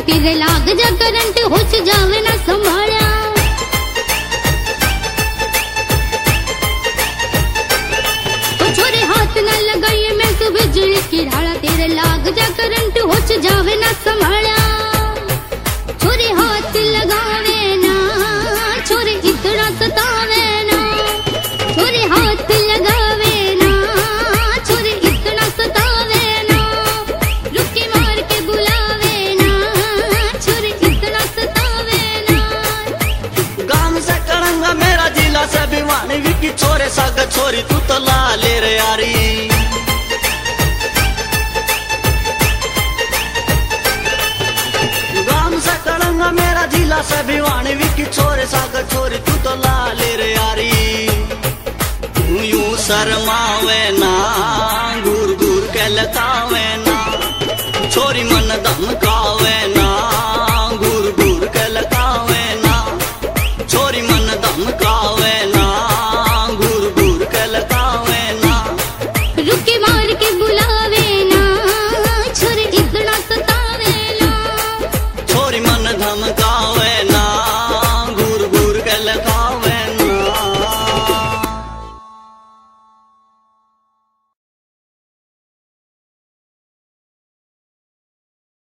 तेरे लाग जा करंट होश जावे ना संभालिया। तो छोरे हाथ न लगाइए मैं तो बिजली की ढाला, तेरे लाग जा करंट होश जावे ना संभालिया। छोरे हाथ लगावे ना, छोरे इतना सतावे ना, छोरे हाथ लगावे ना, छोरे इतना सतावे ना, रुकी मार के बुलावे ना, छोरे इतना सतावे ना। गांव से कड़ंगा मेरा जिला से भिवानी विकी छोरे साग छोरी तू तो ला ले रे यारी। मेरा जिला से भिवानी विकी छोरे साग छोरी तू तो ला ले रे यारी। तू यूं शर्मावे ना, घूर घूर के लतावे ना, छोरी मन दम